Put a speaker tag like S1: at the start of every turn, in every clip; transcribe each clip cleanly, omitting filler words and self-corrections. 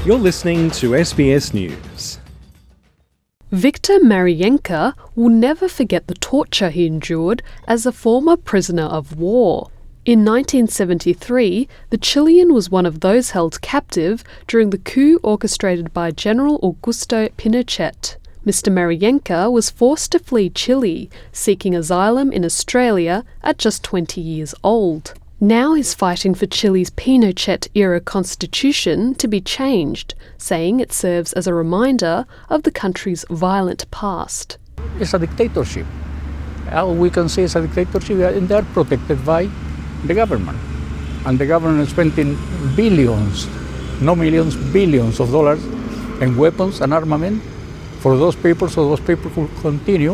S1: You're listening to SBS News.
S2: Viktor Maryenka will never forget the torture he endured as a former prisoner of war. In 1973, the Chilean was one of those held captive during the coup orchestrated by General Augusto Pinochet. Mr. Maryenka was forced to flee Chile, seeking asylum in Australia at just 20 years old. Now he's fighting for Chile's Pinochet-era constitution to be changed, saying it serves as a reminder of the country's violent past.
S3: It's a dictatorship. All we can say is a dictatorship, and they're protected by the government. And the government is spending billions, no millions, billions of dollars in weapons and armament for those people, so those people could continue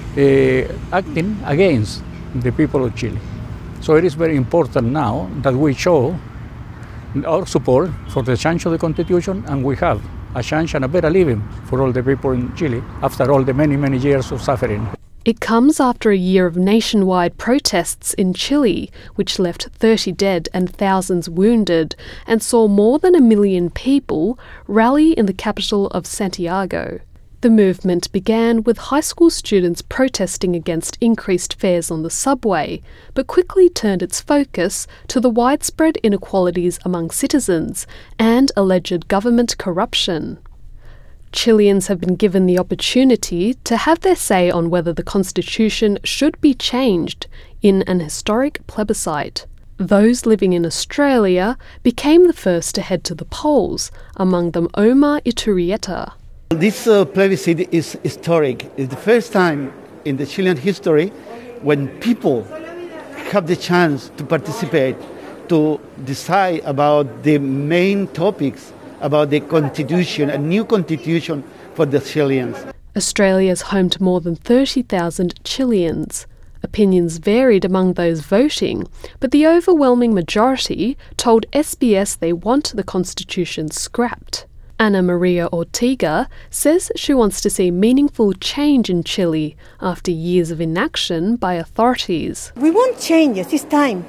S3: acting against the people of Chile. So it is very important now that we show our support for the change of the constitution, and we have a chance and a better living for all the people in Chile after all the many, many years of suffering.
S2: It comes after a year of nationwide protests in Chile, which left 30 dead and thousands wounded, and saw more than 1 million people rally in the capital of Santiago. The movement began with high school students protesting against increased fares on the subway, but quickly turned its focus to the widespread inequalities among citizens and alleged government corruption. Chileans have been given the opportunity to have their say on whether the constitution should be changed in an historic plebiscite. Those living in Australia became the first to head to the polls, among them Omar Iturrieta.
S4: This plebiscite is historic. It's the first time in the Chilean history when people have the chance to participate, to decide about the main topics about the constitution, a new constitution for the Chileans.
S2: Australia is home to more than 30,000 Chileans. Opinions varied among those voting, but the overwhelming majority told SBS they want the constitution scrapped. Ana Maria Ortega says she wants to see meaningful change in Chile after years of inaction by authorities.
S5: We want changes. It's time.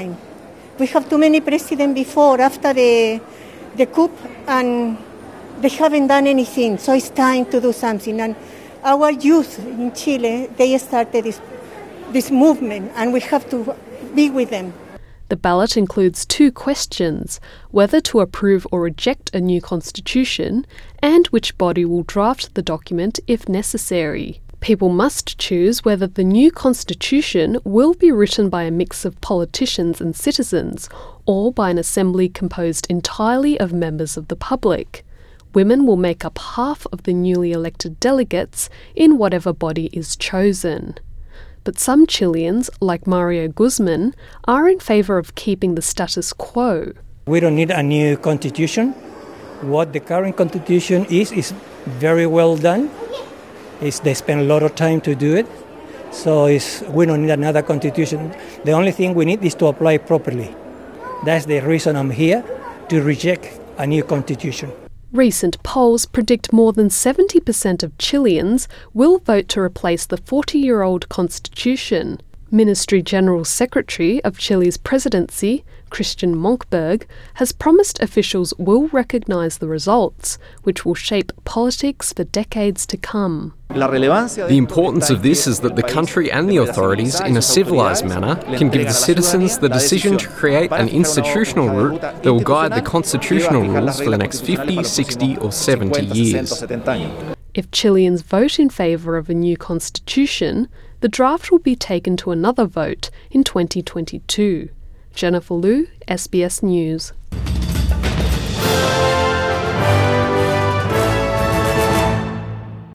S5: We have too many presidents before, after the coup, and they haven't done anything. So it's time to do something. And our youth in Chile, they started this movement, and we have to be with them.
S2: The ballot includes 2 questions: whether to approve or reject a new constitution, and which body will draft the document if necessary. People must choose whether the new constitution will be written by a mix of politicians and citizens, or by an assembly composed entirely of members of the public. Women will make up half of the newly elected delegates in whatever body is chosen. But some Chileans, like Mario Guzman, are in favour of keeping the status quo.
S6: We don't need a new constitution. What the current constitution is very well done. They spend a lot of time to do it. So we don't need another constitution. The only thing we need is to apply properly. That's the reason I'm here, to reject a new constitution.
S2: Recent polls predict more than 70% of Chileans will vote to replace the 40-year-old constitution. Ministry General Secretary of Chile's presidency, Christian Monkberg, has promised officials will recognise the results, which will shape politics for decades to come.
S7: The importance of this is that the country and the authorities, in a civilised manner, can give the citizens the decision to create an institutional route that will guide the constitutional rules for the next 50, 60 or 70 years.
S2: If Chileans vote in favour of a new constitution, the draft will be taken to another vote in 2022. Jennifer Liu, SBS News.